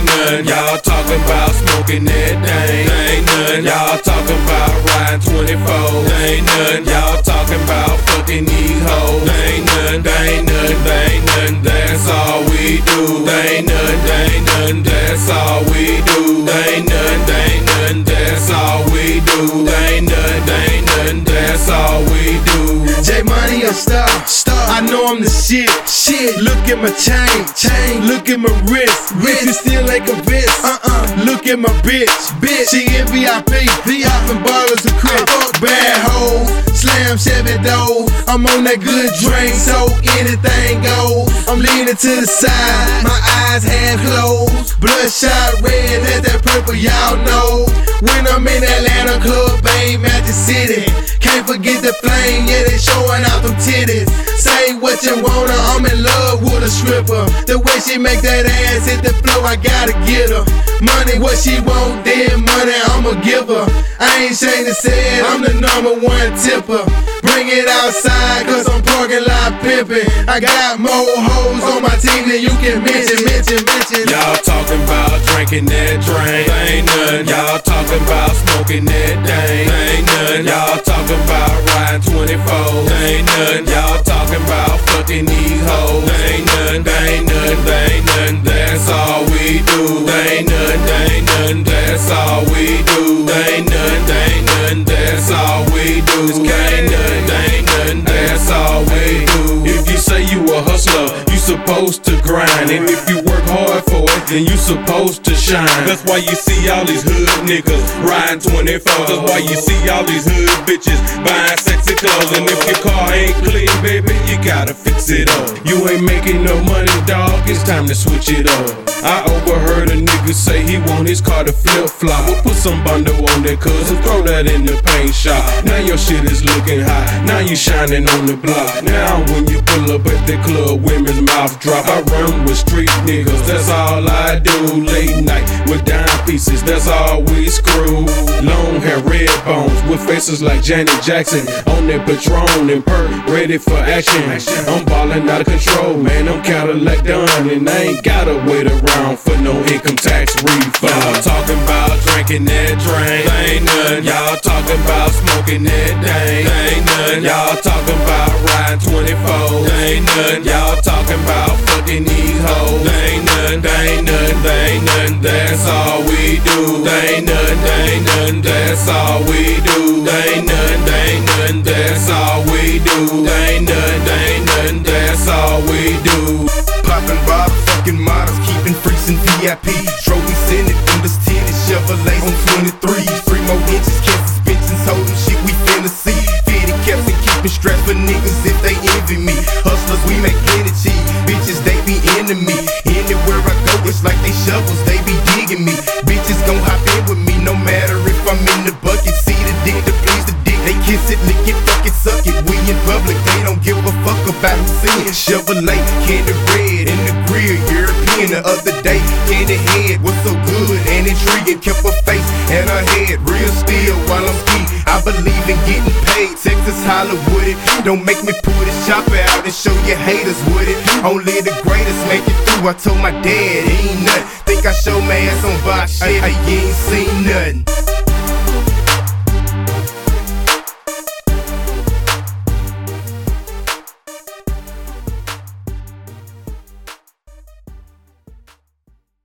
ain't nothing. Y'all talking about smoking that thing, ain't nothing. Y'all talking about riding 24, ain't nothing. Y'all talking about fucking these hoes, ain't nothing, ain't nothing, ain't nothing. That's all we do, ain't nothing, ain't nothing. That's all we do, ain't nothing, ain't nothing. That's all we do, ain't nothing, ain't nothing. That's all we do. J Money a star. I know I'm the shit. Look at my chain. Look at my wrist. If you still ain't convinced, look at my bitch. She in VIP. Poppin' bottles of crib. Bad hoes, slam Chevy doors. I'm on that good drink, so anything goes. I'm leaning to the side, my eyes half closed. Bloodshot red, that's that purple, y'all know. When I'm in Atlanta club, Bang, Magic City. Can't forget the flame, yeah, they showing out them titties. Say what you wanna, I'm in love with a stripper. The way she make that ass hit the floor, I gotta get her. Money, what she want, then money, I'ma give her. I ain't ashamed to say it, I'm the #1 tipper. Bring it outside, cause I'm parking lot pimpin'. I got more hoes on my team than you can mention. Y'all talking about drinking that drink, ain't nothing. Y'all talking about smoking that thing, ain't nothing. Y'all talking about riding 24, ain't nothing. Y'all talking about fucking these hoes, ain't nothing, ain't nothing, ain't nothing. That's all we do, ain't nothing, ain't nothing. That's all we do, ain't nothing, ain't nothing. That's all we do, ain't nothing, ain't nothing. That's all we do. If you say you a hustler, you supposed to grind, and if you work hard for it, then you supposed to shine. That's why you see all these hood niggas riding 24. That's why you see all these hood bitches buying sexy clothes. And if your car ain't clean, baby, you gotta fix it up. You ain't making no money, dog, it's time to switch it up. I overheard a nigga say he want his car to flip-flop. Well, put some bundle on that, cuz, and throw that in the paint shop. Now your shit is looking hot, now you shining on the block. Now when you pull up at the club, women's mouth drop. I run with street niggas, that's all I do. Late night with dime pieces, that's all we screw. Long hair, red bones, with faces like Janet Jackson. On that Patron and perk, ready for action. I'm ballin' out of control, man, I'm Cadillac done. And I ain't gotta wait around for no income tax refund. Y'all talking about drinking that drink, ain't nothing. Y'all talking about smoking that thing, ain't nothing. Y'all talking about riding 24, ain't nothing. Y'all talking about fucking these hoes, ain't nothing, ain't nothing, ain't nothing. That's all we do, ain't nothing, ain't nothing. That's all we do, ain't nothing, ain't nothing. That's all we do, ain't nothing, ain't nothing. That's all we do. Poppin' bottles, fucking models, keeping freaks in VIP. Trophy Senate, Windows 10 and Chevrolets on 23. 3 more inches, can't suspensions, holding shit we finna see. Fitted caps and keeping straps for niggas if they envy me. Hustlers, we make plenty cheese. Bitches, they be into me. Anywhere I go, it's like they shovels, they be digging me. Bitches gon' hop in with me, no matter if I'm in the bucket. See the dick, to please the dick. They kiss it, lick it, fuck it, suck it. We in public, they don't give a fuck about who's seeing. Chevrolet, candy red in the grill, European the other day. Candy head, what's so good and intriguing? Kept her face and her head real still while I'm ski. I believe in getting paid, Texas Hollywood it. Don't make me pull this chopper out and show your haters with it. Only the greatest make it through. I told my dad, ain't nothing. Think I show my ass on box shit, you ain't seen nothing.